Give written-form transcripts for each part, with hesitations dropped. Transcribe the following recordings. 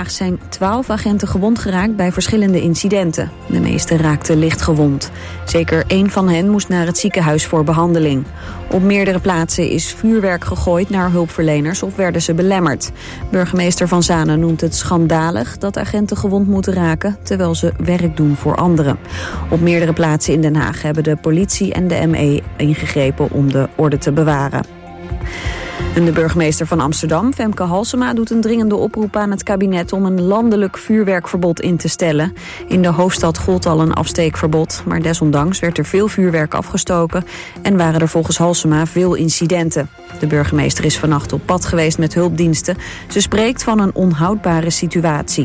Haag zijn 12 agenten gewond geraakt bij verschillende incidenten. De meeste raakten licht gewond. Zeker 1 van hen moest naar het ziekenhuis voor behandeling. Op meerdere plaatsen is vuurwerk gegooid naar hulpverleners of werden ze belemmerd. Burgemeester Van Zanen noemt het schandalig dat agenten gewond moeten raken, terwijl ze werk doen voor anderen. Op meerdere plaatsen in Den Haag hebben de politie en de ME ingegrepen om de orde te bewaren. En de burgemeester van Amsterdam, Femke Halsema, doet een dringende oproep aan het kabinet om een landelijk vuurwerkverbod in te stellen. In de hoofdstad gold al een afsteekverbod, maar desondanks werd er veel vuurwerk afgestoken en waren er volgens Halsema veel incidenten. De burgemeester is vannacht op pad geweest met hulpdiensten. Ze spreekt van een onhoudbare situatie.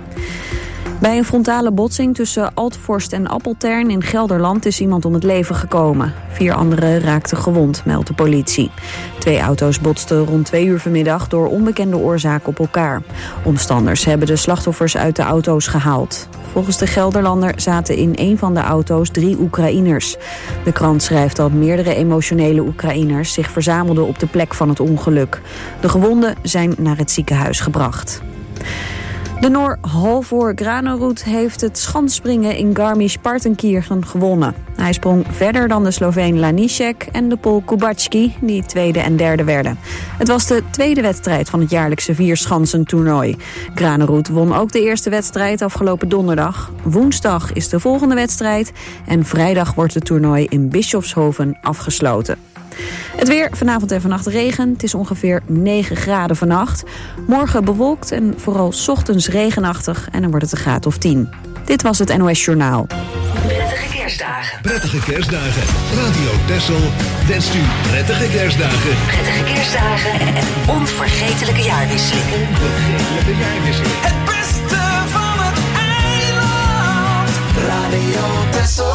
Bij een frontale botsing tussen Altforst en Appeltern in Gelderland is iemand om het leven gekomen. 4 anderen raakten gewond, meldt de politie. 2 auto's botsten rond 2 uur vanmiddag door onbekende oorzaak op elkaar. Omstanders hebben de slachtoffers uit de auto's gehaald. Volgens de Gelderlander zaten in een van de auto's 3 Oekraïners. De krant schrijft dat meerdere emotionele Oekraïners zich verzamelden op de plek van het ongeluk. De gewonden zijn naar het ziekenhuis gebracht. De Noor Halvor Granerud heeft het schansspringen in Garmisch-Partenkirchen gewonnen. Hij sprong verder dan de Sloveen Lanišek en de Pool Kubacki, die 2e en 3e werden. Het was de 2e wedstrijd van het jaarlijkse vierschansentoernooi. Granerud won ook de eerste wedstrijd afgelopen donderdag. Woensdag is de volgende wedstrijd en vrijdag wordt het toernooi in Bischofshofen afgesloten. Het weer, vanavond en vannacht regen. Het is ongeveer 9 graden vannacht. Morgen bewolkt en vooral 's ochtends regenachtig. En dan wordt het een graad of 10. Dit was het NOS Journaal. Prettige kerstdagen. Prettige kerstdagen. Radio Texel wenst u prettige kerstdagen. Prettige kerstdagen en een onvergetelijke jaarwisseling. Onvergetelijke jaarwisseling. Het beste van het eiland. Radio Texel.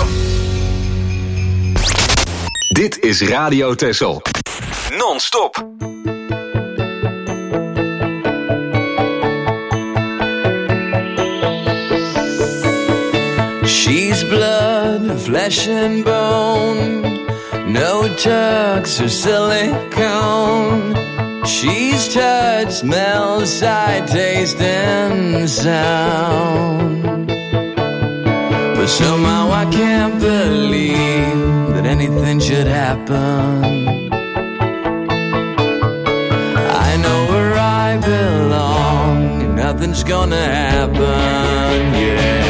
Dit is Radio Texel. Non-stop. She's blood, flesh and bone. No tucks or silicone. She's touch, smell, sight, taste and sound. But somehow I can't believe that anything should happen. I know where I belong and nothing's gonna happen, yeah.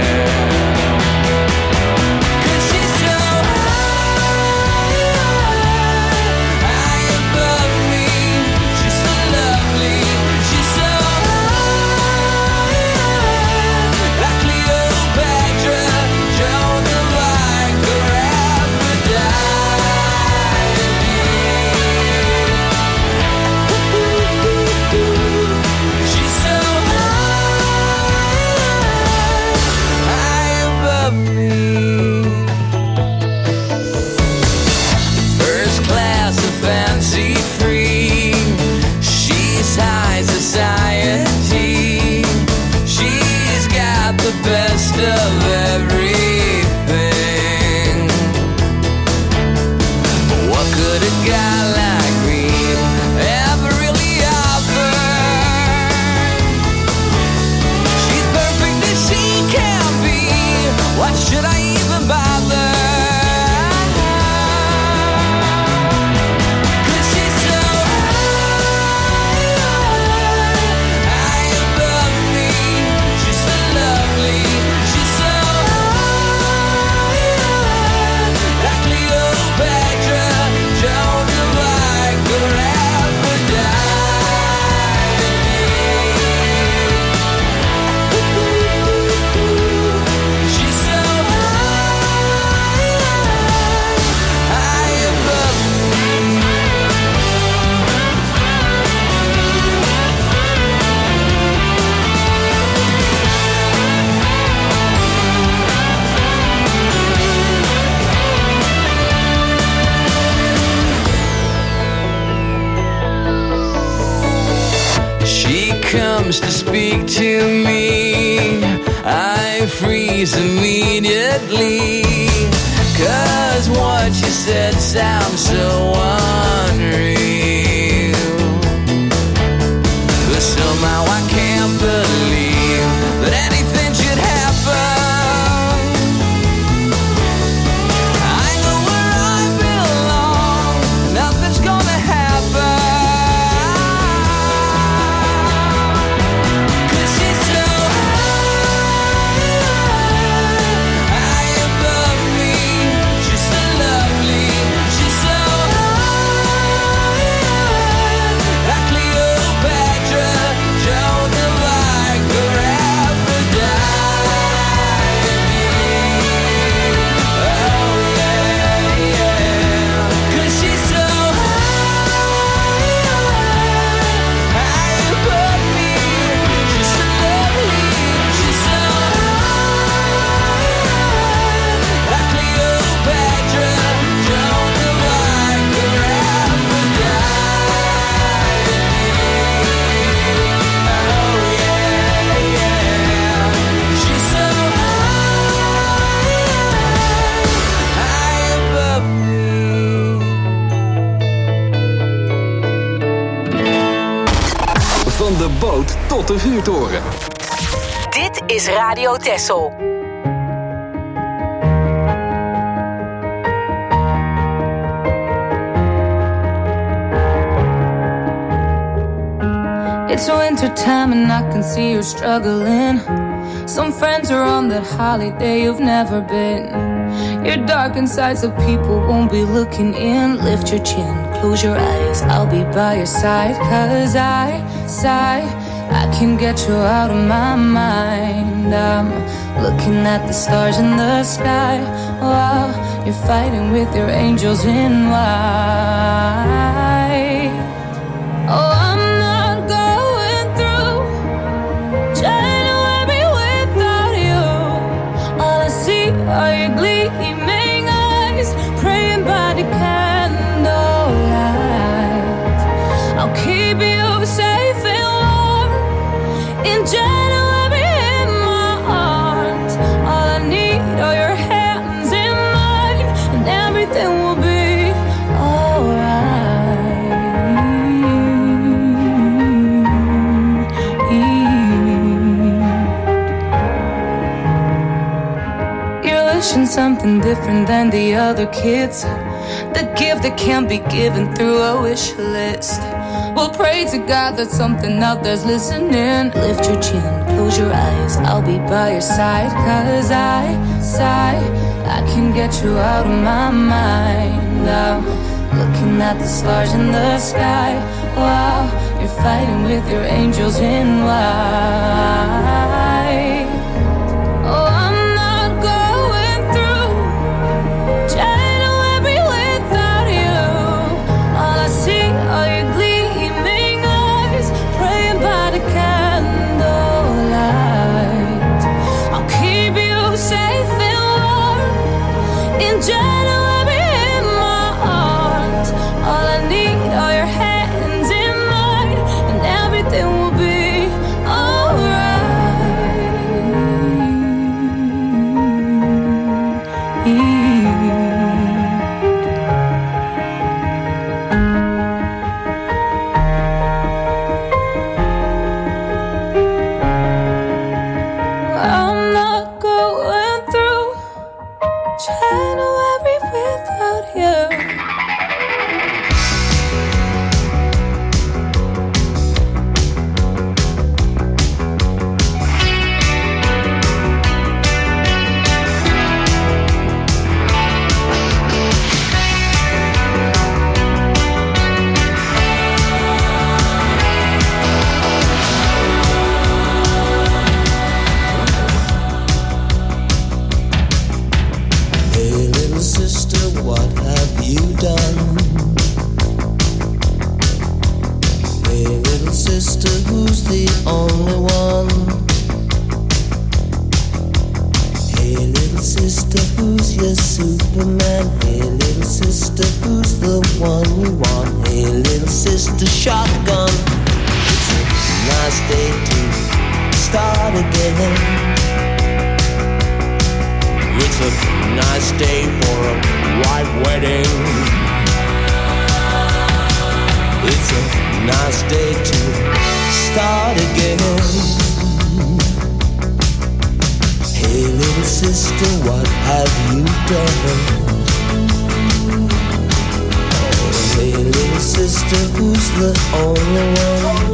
To speak to me, I freeze immediately, 'cause what you said sounds so unreal, but somehow I can't Zandvoort tot de Vuurtoren. Dit is Radio Texel. It's winter time and I can see you're struggling. Some friends are on that holiday you've never been. You're dark inside so people won't be looking in. Lift your chin, close your eyes, I'll be by your side. 'Cause I can get you out of my mind. I'm looking at the stars in the sky while you're fighting with your angels in white. Oh, I'm not going through January without you. All I see are your gleaming eyes, praying by the candlelight. I'll keep you safe and warm in January in my arms. All I need are your hands in mine, and everything will be alright. You're wishing something different than the other kids, the gift that can't be given through a wish list. We'll pray to God that something out there's listening. Lift your chin, close your eyes, I'll be by your side. 'Cause I can get you out of my mind. I'm looking at the stars in the sky while you're fighting with your angels in white. Oh, I'm not going through January without you. All I see are your gleaming eyes, praying by the candlelight. I'll keep you safe and warm in January in my arms. All I need are your hands in mine, and everything will be I'm not going through January without you. Hey little sister, what have you done? Hey little sister, who's the only one? Hey little sister, who's your Superman? Hey little sister, who's the one you want? Hey little sister, shotgun. It's a nice day to start again. It's a nice day for a white wedding. It's a nice day to start again. Hey little sister, what have you done? Oh, hey little sister, who's the only one?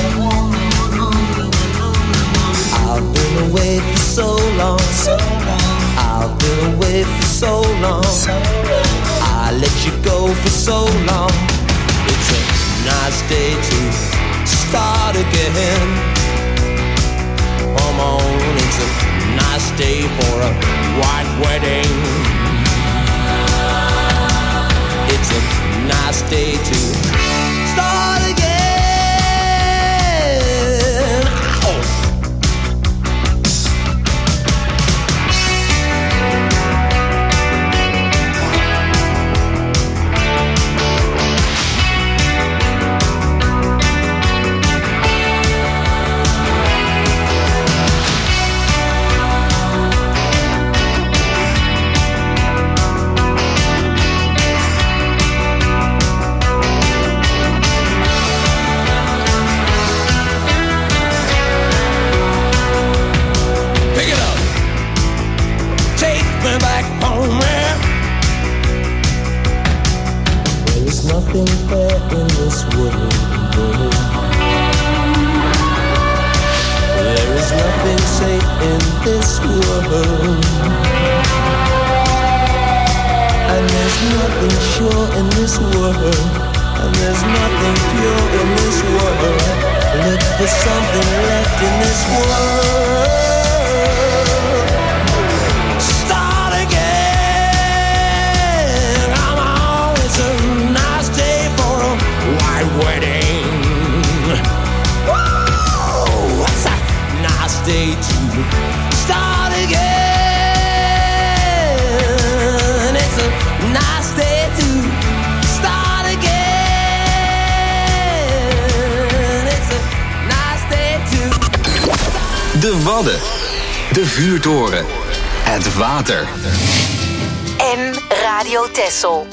I've been away for so long. I've been away for so long. I let you go for so long. It's a nice day to start again. Come on, it's a nice day for a white wedding. It's a nice day to start again. Ow! in this world. And there's nothing sure in this world. And there's nothing pure in this world. Look for something left in this world. Start again. Come on, it's a nice day for a white wedding. Whoa, it's a nice day to start again. It's a nice day to start again. It's a nice day to. De Wadden. De vuurtoren. Het water. En Radio Texel.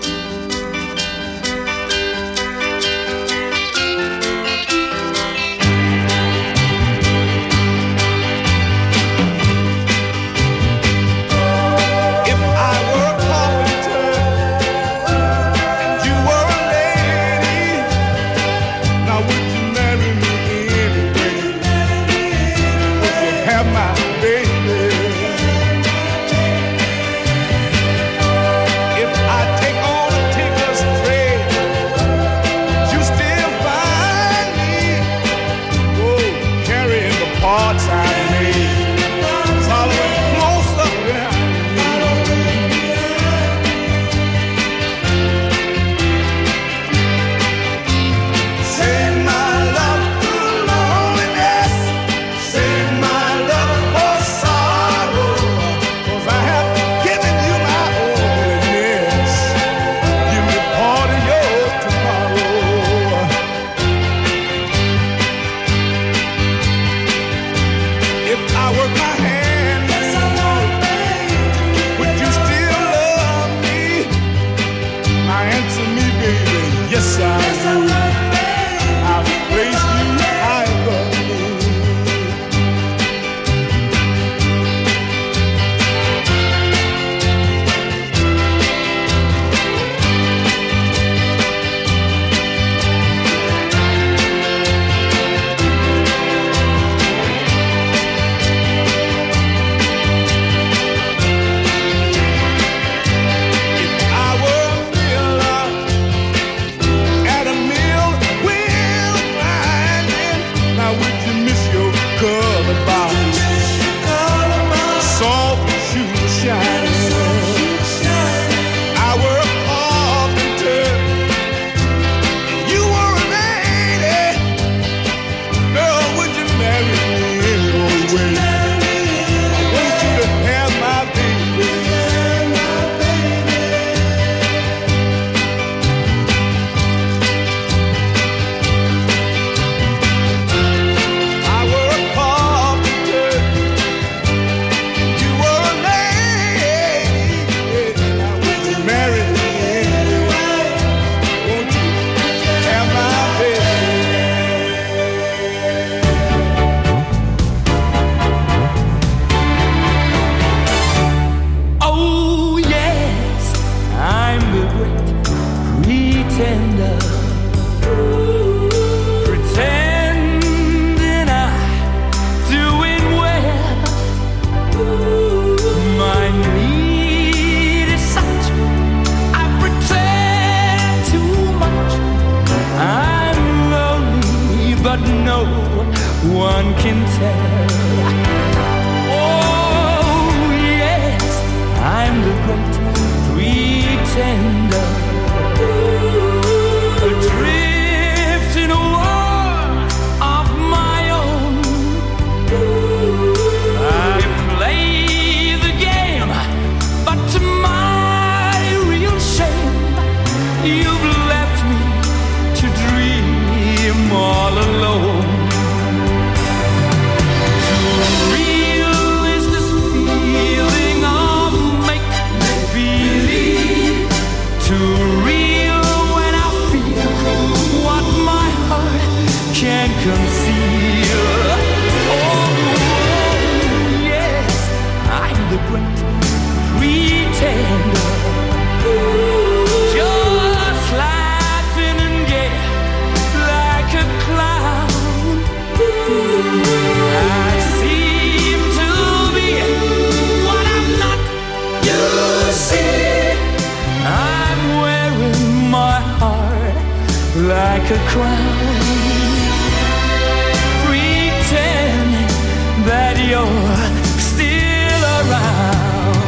one can tell. Oh, yes, I'm the great pretender, adrift in a world of my own. I play the game, but to my real shame, you've left me to dream all alone. like a crown, pretending that you're still around.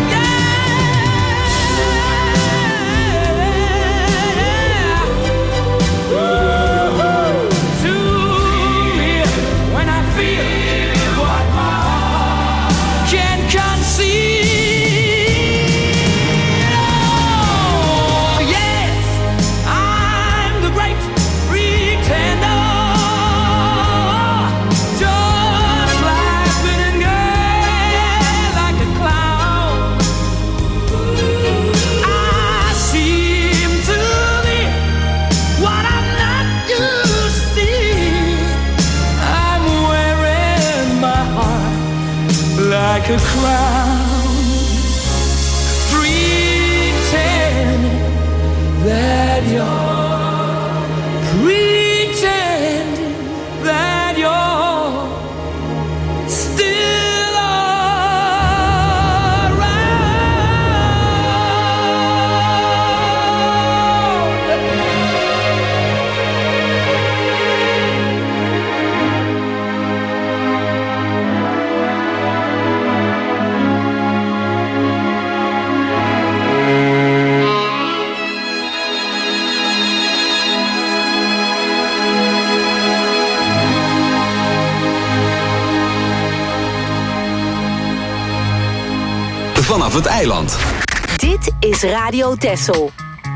To me, when I feel what my heart can conceive. Like a crown, pretending that you're, pretending that you're still Vanaf het eiland. Dit is Radio Texel.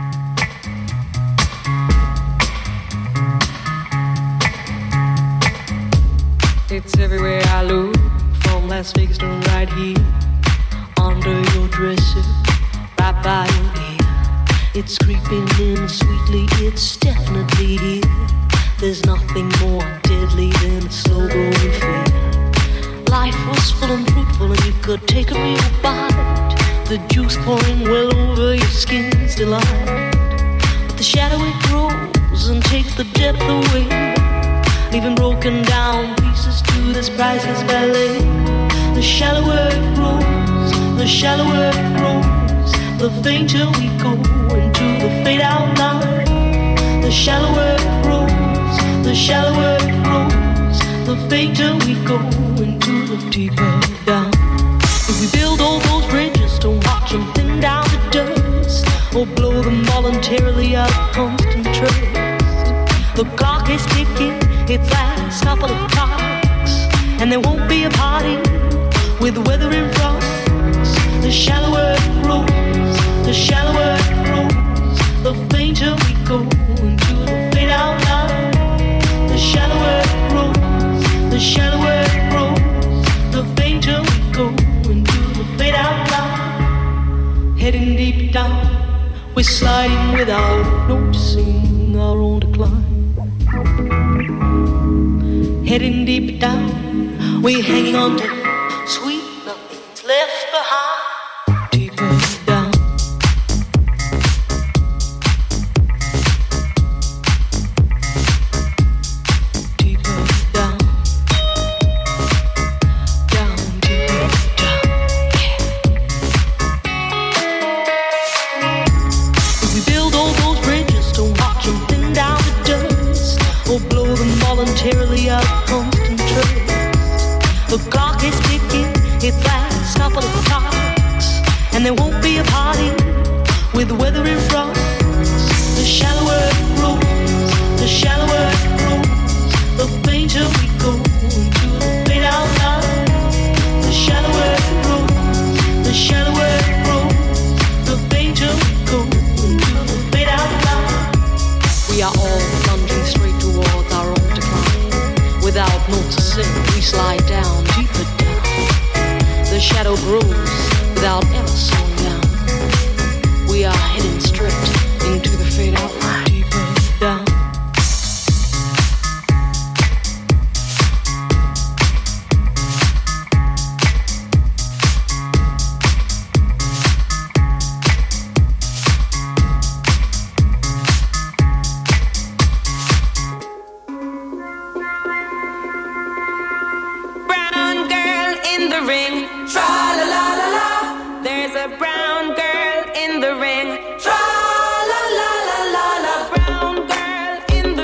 It's everywhere I look, from Las Vegas to right here, under your dresser, right by your ear. It's creeping in sweetly, it's definitely here. There's nothing more deadly than a slow growing fear. Life was full and fruitful and you could take a real bite. The juice pouring well over your skin's delight. But the shadow it grows and takes the depth away, leaving broken down pieces to this priceless ballet. The shallower it grows, the shallower it grows, the fainter we go into the fade out line. The shallower it grows, the shallower it grows, the fainter we go into the deeper down. If we build all those bridges, don't watch them thin down to dust, or blow them voluntarily out of constant trust. The clock is ticking, its last couple of clocks, and there won't be a party with the weather in front. The shallower it grows, the shallower it grows, the fainter we go into the fade out line. The shallower it grows, the shallower it grows, the fainter we go into the fade out line. Heading deep down, we're sliding without noticing our own decline. Heading deep down, we're hanging on to sweet nothing's left behind. Deeper down. Deeper down. Down, deeper down. Yeah. If we build all those bridges, don't watch them thin down to dust, or blow them voluntarily out of constant trust. The clock is ticking, its last couple of clocks, and there won't be a party with the weather in front. The shallower it grows, the shallower it grows, the fainter we go into the fade out line. The shallower it grows, the shallower it grows, the fainter we go into the fade out line. We are all plunging straight towards our own decline. Without noticing, we slide down, deeper down. The shadow grows without ever slowing down. We are heading straight into the fade out line. Deeper down. In the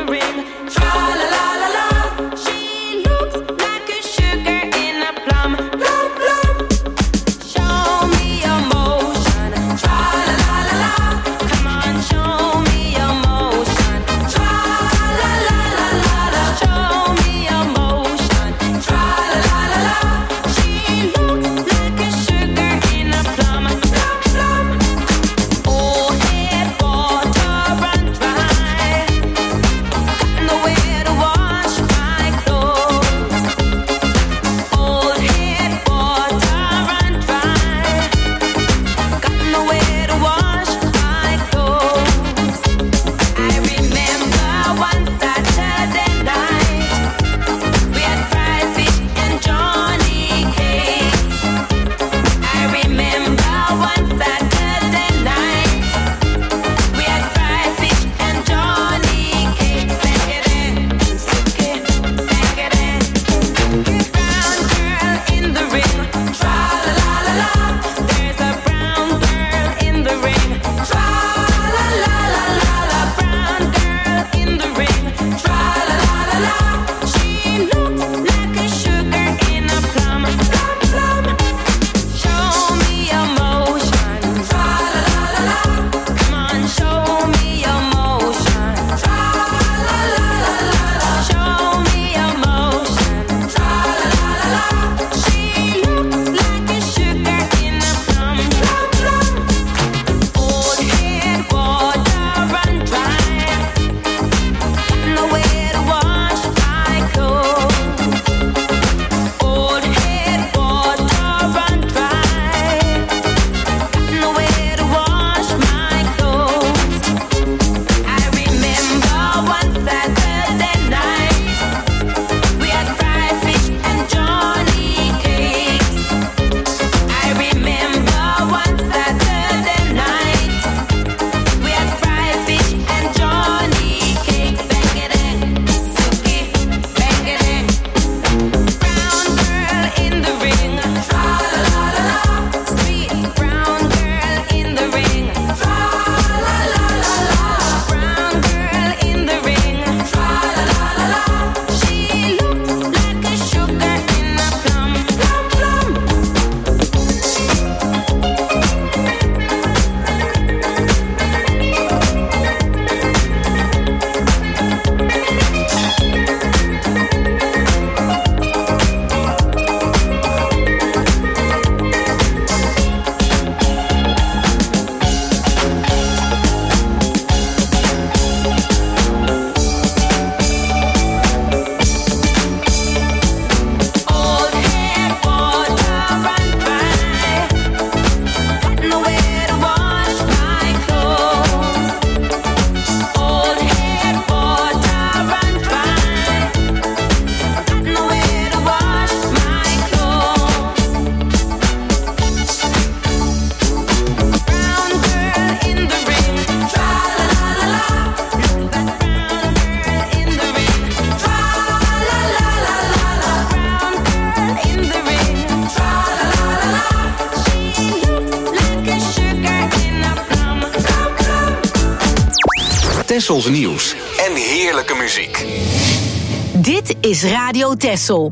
Tessels nieuws en heerlijke muziek. Dit is Radio Tessel.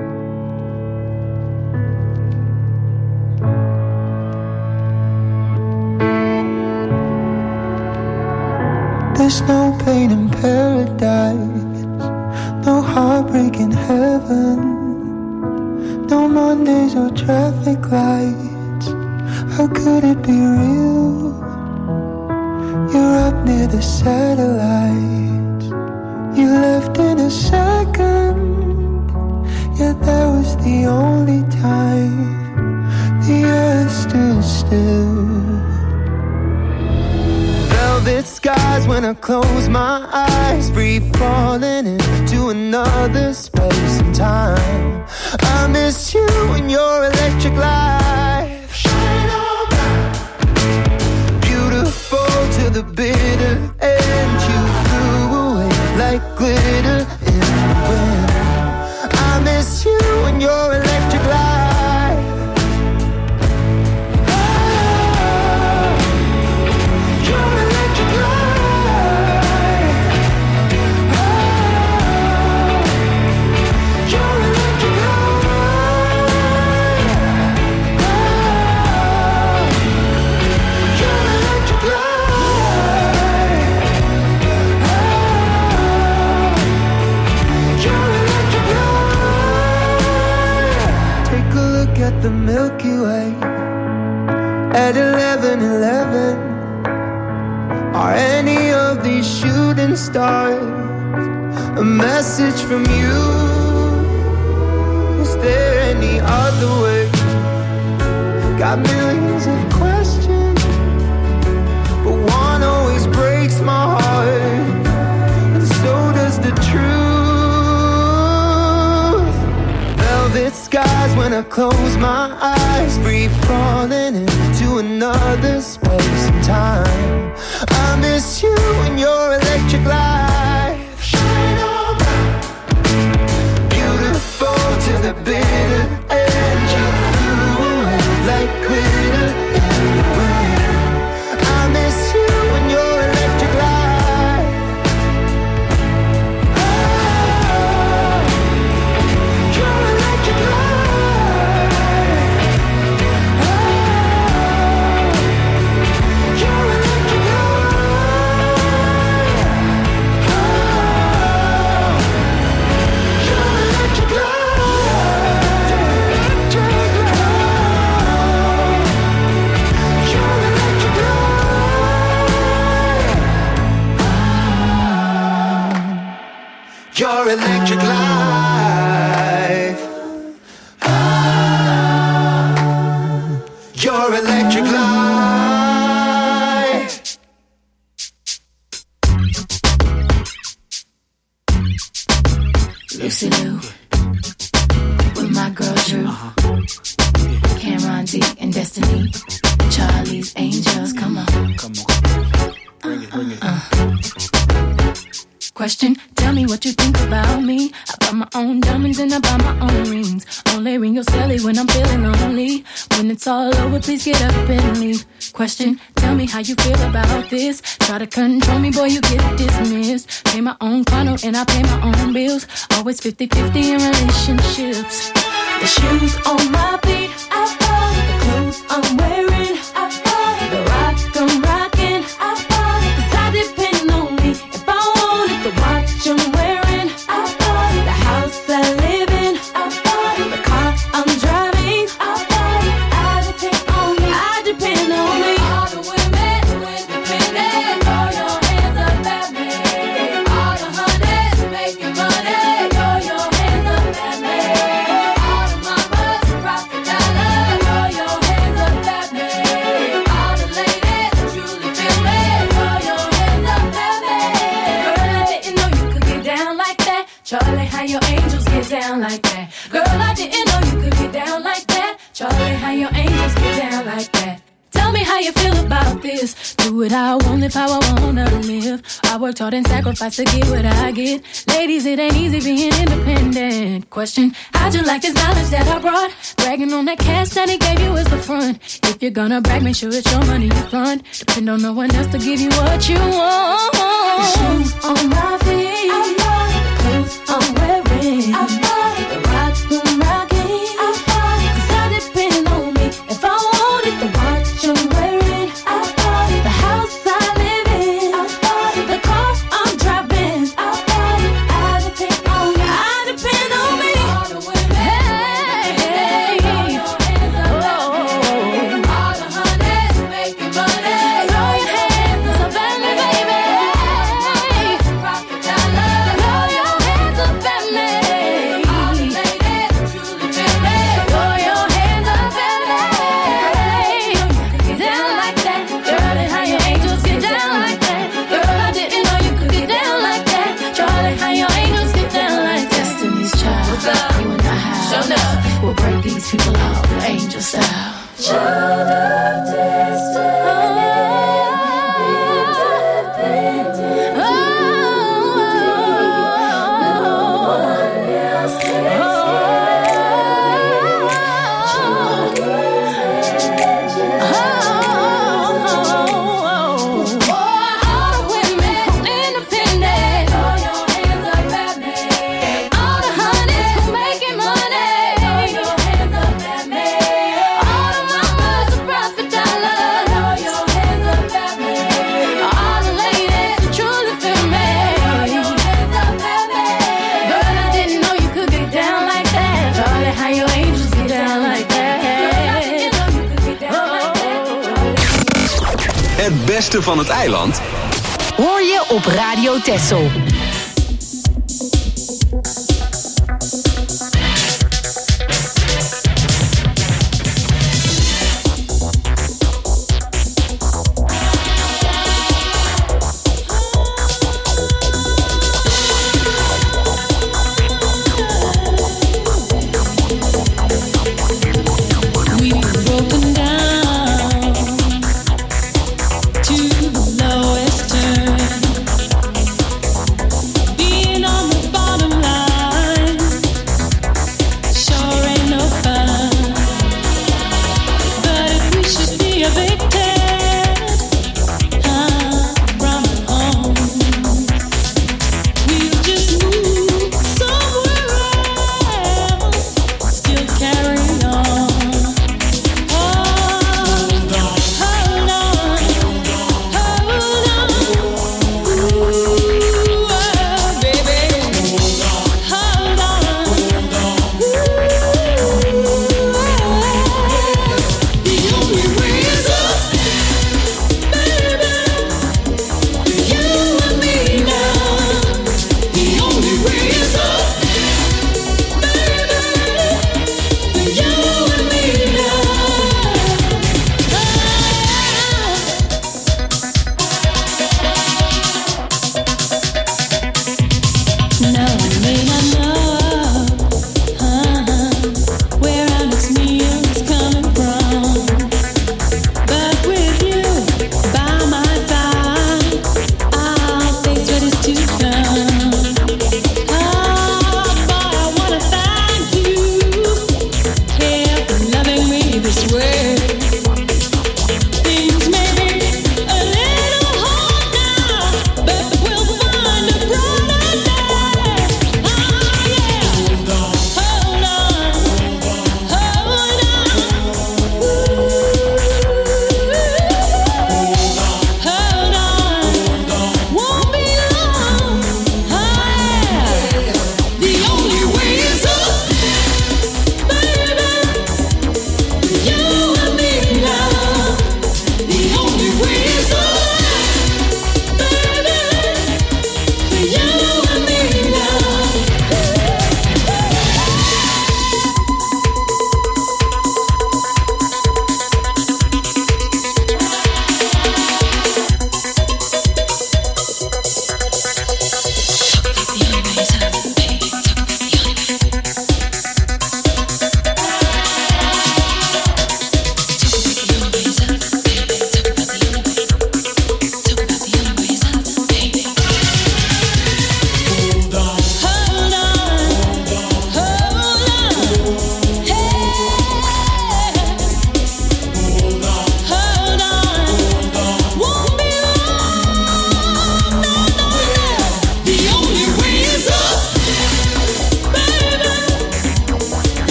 There's no pain in paradise, no heartbreak in heaven, no Mondays or traffic lights. How could it be real? You're up near the satellites. You left in a second, yet that was the only time the earth stood still. Velvet skies when I close my eyes, free falling into another space and time. I miss you and your electric light. Shine on bright. Beautiful to the bitter end. You flew away like glitter in the wind. I miss you and your electric light. At the Milky Way at 11:11. Are any of these shooting stars a message from you? Is there any other way? Got millions of questions, but one always breaks my heart, and so does the truth. Velvet skies when I close my eyes, free falling into another space and time. I miss you and your electric light. Shine on bright. Beautiful to the bitter end. You flew away like glitter in the wind. I miss you and your electric light. Your electric light. Your electric life. Your electric life. Lucy Lou with my girl Drew, Cameron D and Destiny, Charlie's Angels. Come on, bring it. Question, tell me what you think about me. I buy my own diamonds and I buy my own rings. Only ring your celly when I'm feeling lonely. When it's all over, please get up and leave. Question, tell me how you feel about this. Try to control me, boy, you get dismissed. Pay my own condo and I pay my own bills. Always 50-50 in relationships. The shoes on my feet, I bought it. The clothes I'm wearing, I bought it. The rock I'm rocking, I bought it. 'Cause I depend on me. If I want it, the watch I'm wearing, I bought it. The house I live in, I bought it. The car I'm driving, I bought it. I depend on me. I depend on me. All the women who independent, throw your hands up at me. All the honeys making money, throw your hands up at me. All the mamas who rock the dollar, throw your hands up at me. All the ladies who truly feel me, throw your hands up at me. Girl, I didn't know you could get down like that. Charlie, how your angels get down like that. Girl, I didn't know you could get down like that. Charlie, how your angels get down like that. Tell me how you feel about this. Do what I want, live how I wanna live. I worked hard and sacrificed to get what I get. Ladies, it ain't easy being independent. Question, how'd you like this knowledge that I brought? Bragging on that cash that he gave you is the front. If you're gonna brag, make sure it's your money you fund. Depend on no one else to give you what you want. shoes on my feet. I love the clothes I'm wearing. I love the rocks I'm rocking. I love it 'cause I depend on me. If I want it, the watch I'm wearing. I love it. The house I live in. I love it. The car I'm driving. I love it. I depend on me. I depend on me. All the women, hey, throw your hands up, all the honeys making money. Throw your hands up at me, baby. Rock the dollar. Throw your hands up at me. All the ladies truly feel me. Throw your hands up at me. Get down like that. Charlie, how your angels get down like that. Girl, I didn't know you could get down like that. Charlie, how your angels get down like that. Destiny's Child. What's up? You and I have. Show up. We'll break these people off angel style. Child of destiny. Het beste van het eiland hoor je op Radio Texel. To the lowest turn.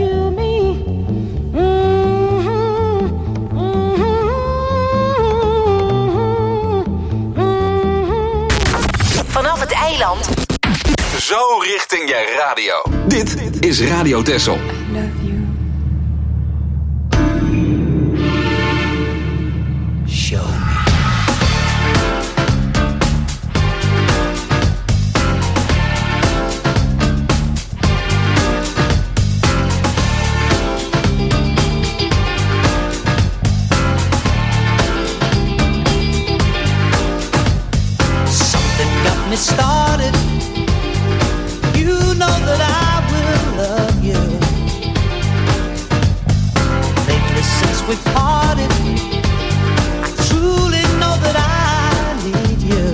to me. Vanaf het eiland. Zo richting je radio. Dit is Radio Texel. Show me. Something got me started. You know that I will love you. Lately since we parted, truly know that I need you.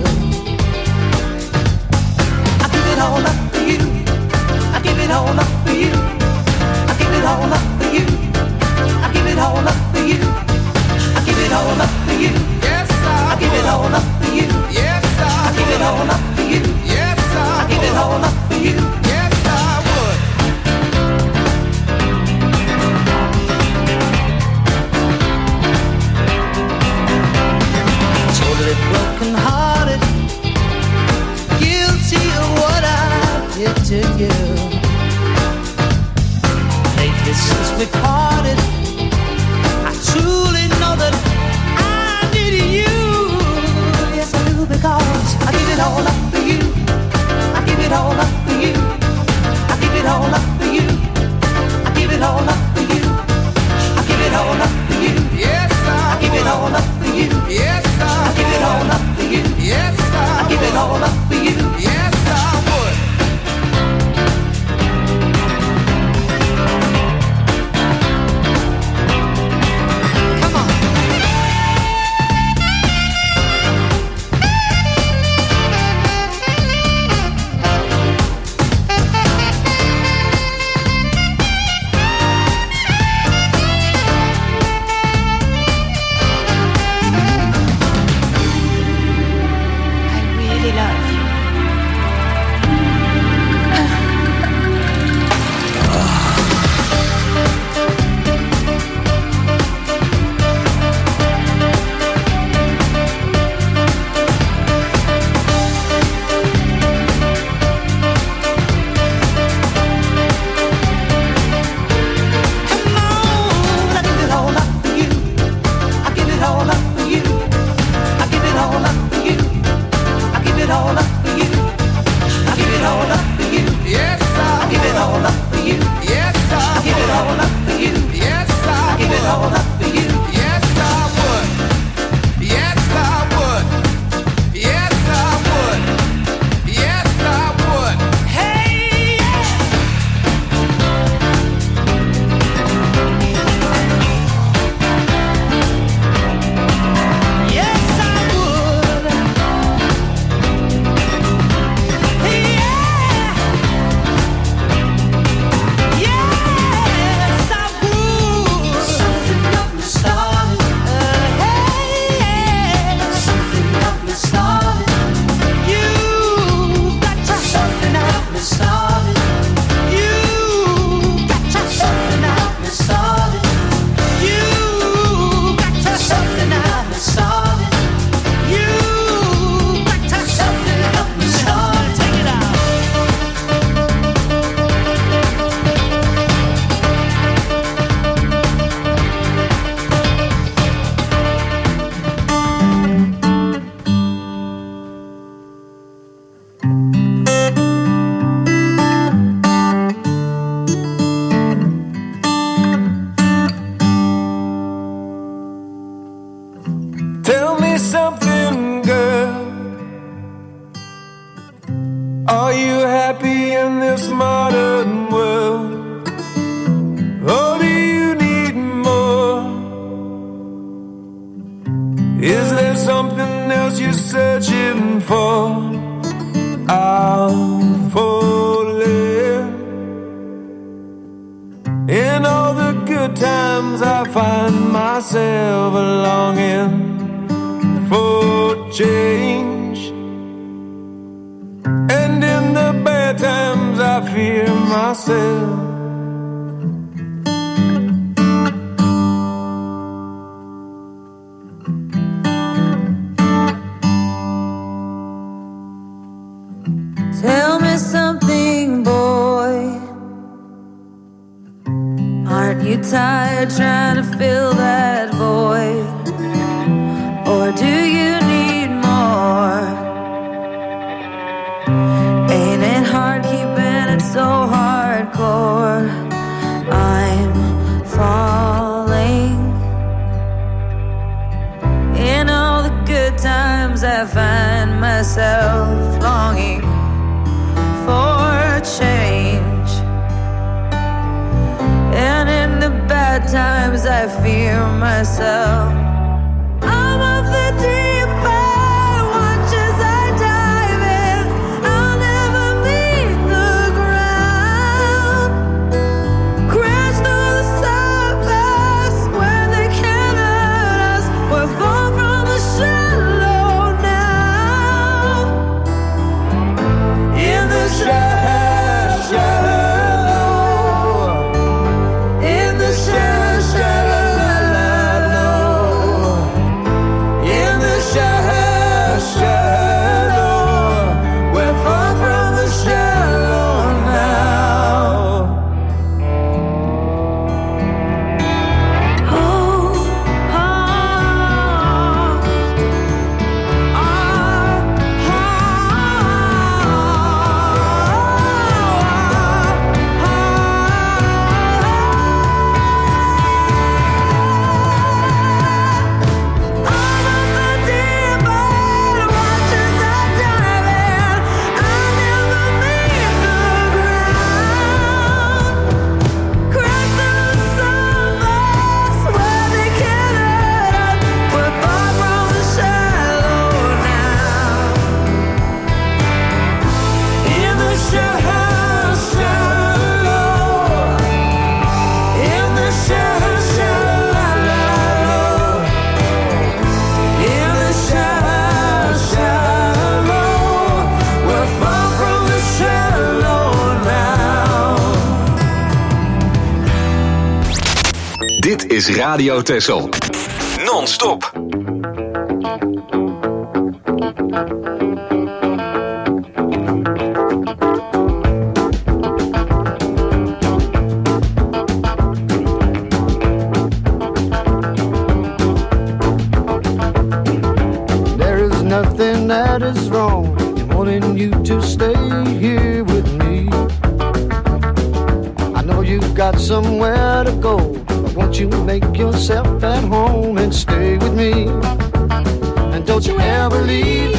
I give it all up for you. I give it all up for you. I give it all up for you. I give it all up for you. I give it all up for you. Yes, I give it all up for you. Yes, I give it all up for you. Yes, I give it all up for you. Yes, I would. Totally broken hearted, guilty of what I did to you. Lately since we parted, I truly know that I need you. Yes I do, because I give it all up for you. I give it all up for you. I give it all up for you. I give it all up for you. I give it all up for you. Yes I give it all up for you. Yes I give it all up for you. Yes I give it all up for you. Yes I would. Come on. I really love you. Come on, I give it all up for you. I give it all up for you. I give it all up for you. I give it all up for you. I give it all up for you. Yes, I give it all up for you. Yes, I give it all up for you. Yes, I give it all up for you. Yes, I would. Yes, I would. Yes, I would. Yes, I would. Hey, yeah. Yes, I would. Yeah. Yes, I would. Something got me started. Hey, something got me started. You got to something got me started. You got to something got me started. You got to something got me started. You got to something got me started. Take it out. Tell me something, girl. Are you happy in this modern world? Or do you need more? Is there something else you're searching for? I'm falling. In all the good times I find myself longing for change, and in the bad times I fear myself. Aren't you tired trying to fill that void? Or do you need more? Ain't it hard keeping it so hardcore? I'm falling. In all the good times I find myself longing for change, and in the bad times I fear myself. I'm of the deep end, watch as I dive in. I'll never meet the ground. Crash through the surface where they can't hurt us. We're far from the shallow now. In the Dit is Radio Texel. Non-stop. There is nothing that is wrong in wanting you to stay here with me. I know you've got somewhere to go. Won't you make yourself at home and stay with me? And don't you ever leave.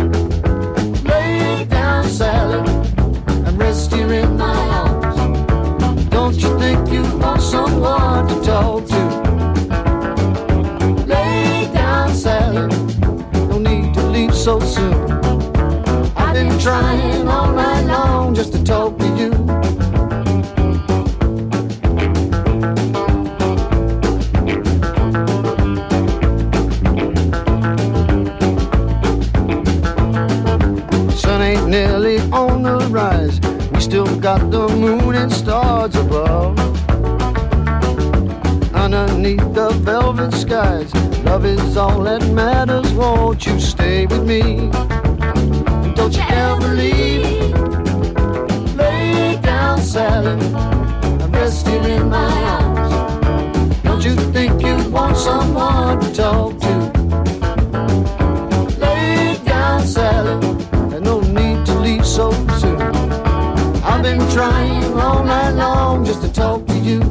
Lay down, Sally, and rest here in my arms. Don't you think you want someone to talk to? Lay down, Sally, no need to leave so soon. I've been trying all night long just to talk to you. Nearly on the rise, we still got the moon and stars above. Underneath the velvet skies, love is all that matters. Won't you stay with me? Don't you ever leave. Lay down, Sally, and rest here in my arms. Don't you think you want someone to talk to? Lay down, Sally, so soon. I've been trying all night long just to talk to you.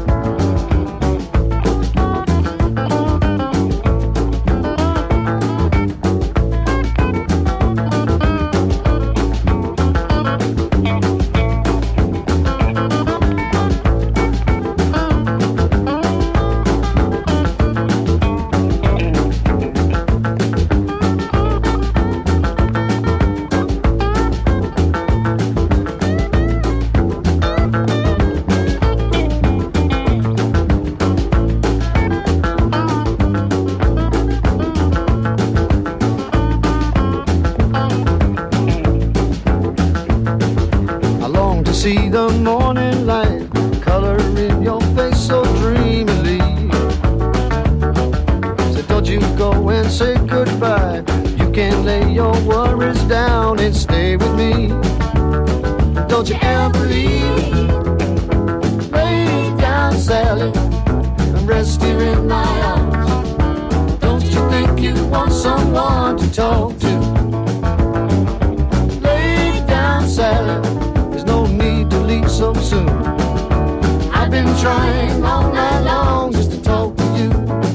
See the morning light, color in your face so dreamily. So don't you go and say goodbye. You can lay your worries down and stay with me. Don't you ever leave. Lay down, sad. Sally, and rest here in my arms. Don't you think you want someone to talk to? Lay down, Sally, there's no need to leave so soon. I've been trying all night long just to talk to you.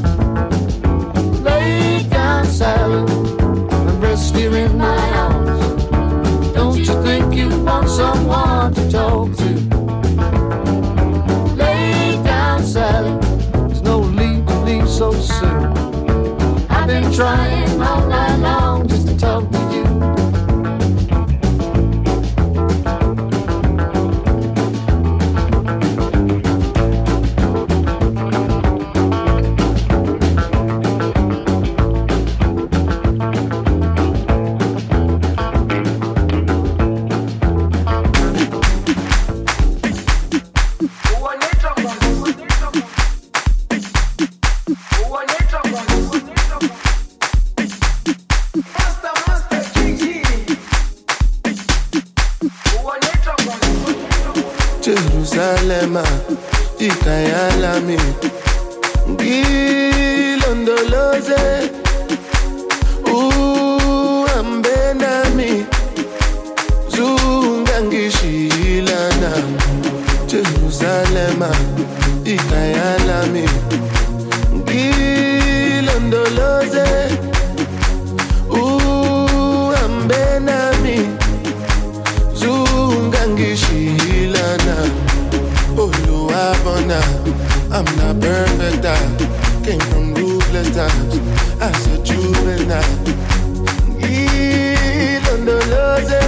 Lay down, Sally, and rest here in my arms. Don't you think you want someone to talk to? Lay down, Sally, there's no need to leave so soon. I've been trying all night long just to talk to you. Jerusalem, ikayalami, ngilondoloze, uhambenami, zungangishilana. Jerusalem, ikayalami, ngilondoloze, uhambenami, zungangishilana. Oluwabona, I'm not perfect, I came from ruthless times as a juvenile. Ilondoloze,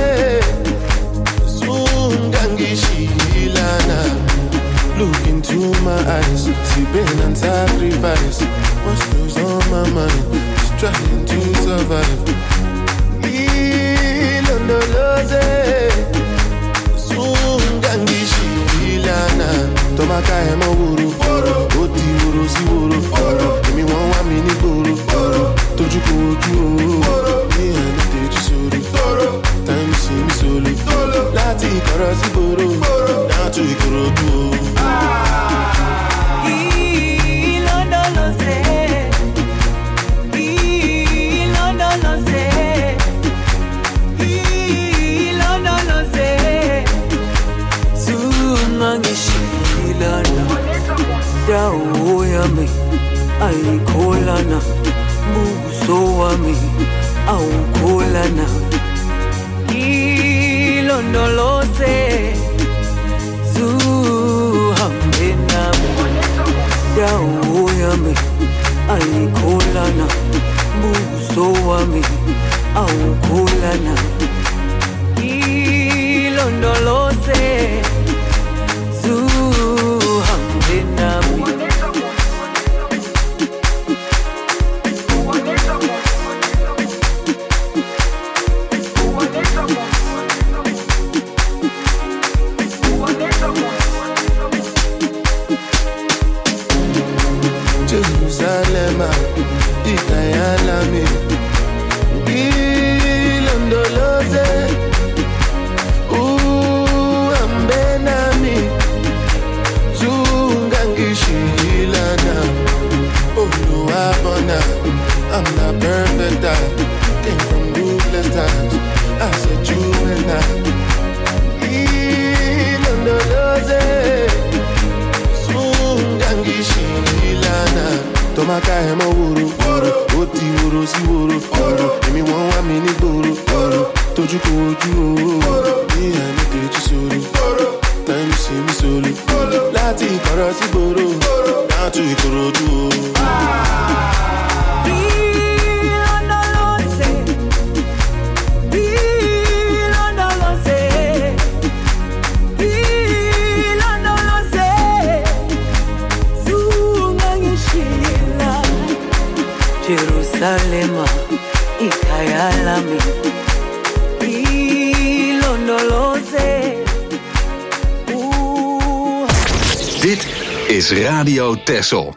zungangishilana. Look into my eyes, see pain and sacrifice. What's goes on my mind, just trying to survive. Ilondoloze, zungangishilana. Tomaka emo wuru, oti wuru si wuru. Emi won wa mi ni gboro, toju ko oju o. Ni eni teji sori, time si mi solo. Lati ikoro si gboro, down to Ikorodu o. Ilondoloze, ilondoloze, ilondoloze, zungangishilana. Dawo yami ayikholana, buso wami awukholana. Ilondoloze, zuhambe nami. Dawo yami ayikholana, buso wami awukholana. Ilondoloze, zuhambe nami. Jerusalem, ikayalami, ilondoloze, uhambenami, zungangishilana. Oluwabona, I'm not perfect, I came from ruthless times as a juvenile. Ilondoloze, zungangishilana. Tomaka emo wuru, oti wuru si wuru. Emi won wa mi ni gboro, toju ko oju o. Ni eni teji sori, time si mi solo. Lati ikoro si gboro, down to Ikorodu o. Jerusalem, ikayalami, ilondoloze. Dit is Radio Texel.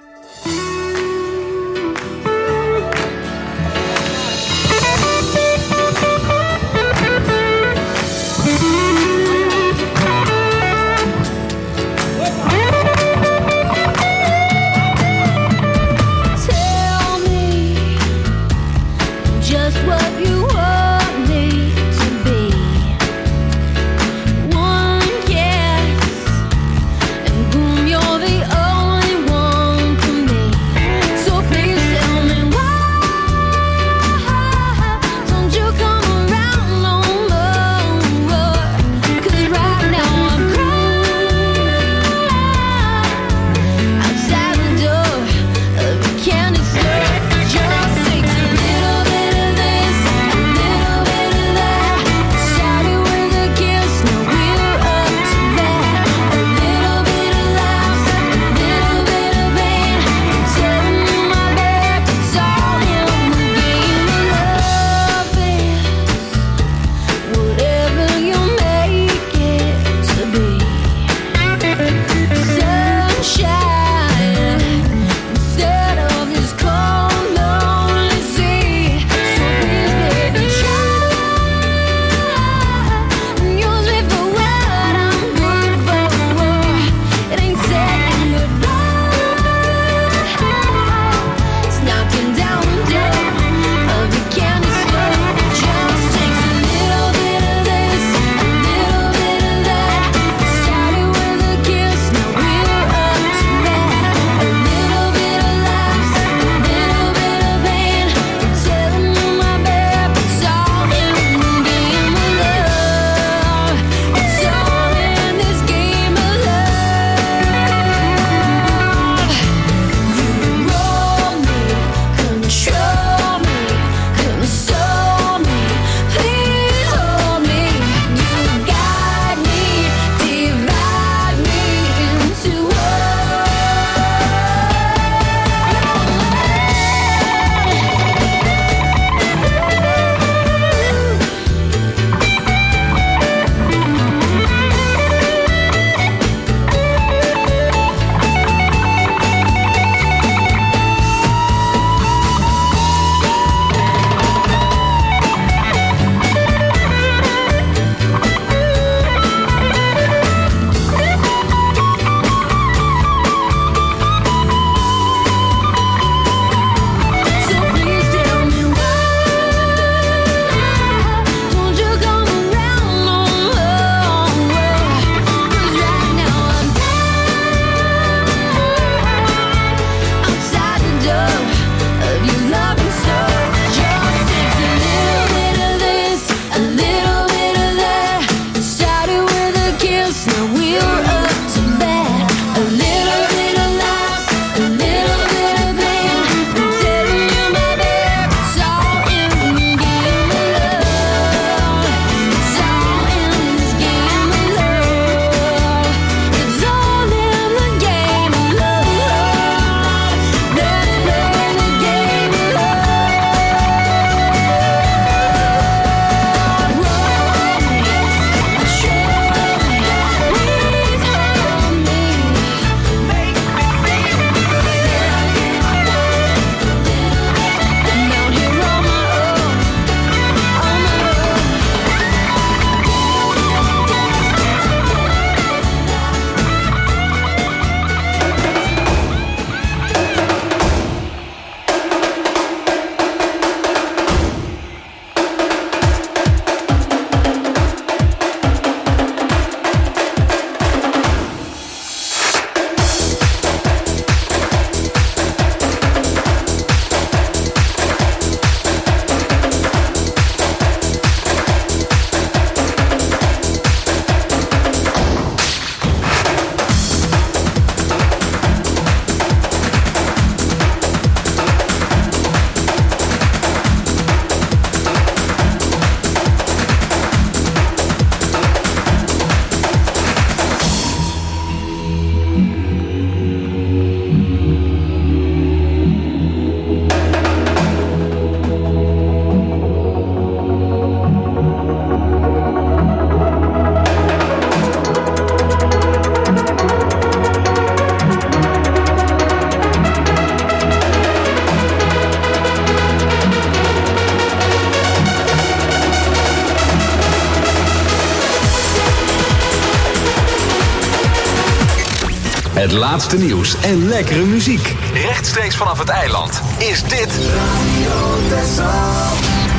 Het laatste nieuws en lekkere muziek. Rechtstreeks vanaf het eiland is dit Radio Texel.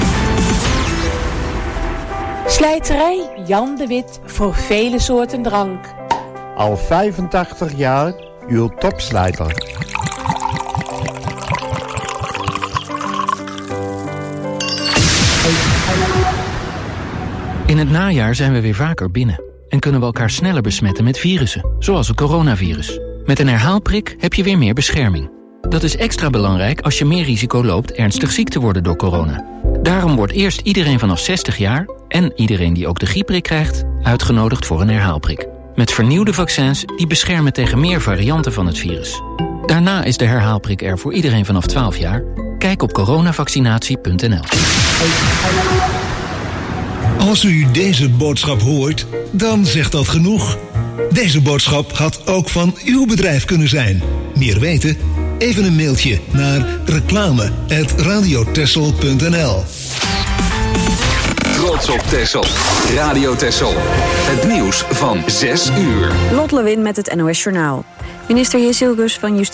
Slijterij Jan de Wit voor vele soorten drank. Al 85 jaar uw topslijter. In het najaar zijn we weer vaker binnen en kunnen we elkaar sneller besmetten met virussen, zoals het coronavirus. Met een herhaalprik heb je weer meer bescherming. Dat is extra belangrijk als je meer risico loopt ernstig ziek te worden door corona. Daarom wordt eerst iedereen vanaf 60 jaar en iedereen die ook de griepprik krijgt uitgenodigd voor een herhaalprik. Met vernieuwde vaccins die beschermen tegen meer varianten van het virus. Daarna is de herhaalprik er voor iedereen vanaf 12 jaar. Kijk op coronavaccinatie.nl. Als u deze boodschap hoort, dan zegt dat genoeg. Deze boodschap had ook van uw bedrijf kunnen zijn. Meer weten? Even een mailtje naar reclame@radiotexel.nl. Trots op Texel. Radio Texel. Het nieuws van 6 uur. Lot Lewin met het NOS Journaal. Minister Jezilgus van Justitie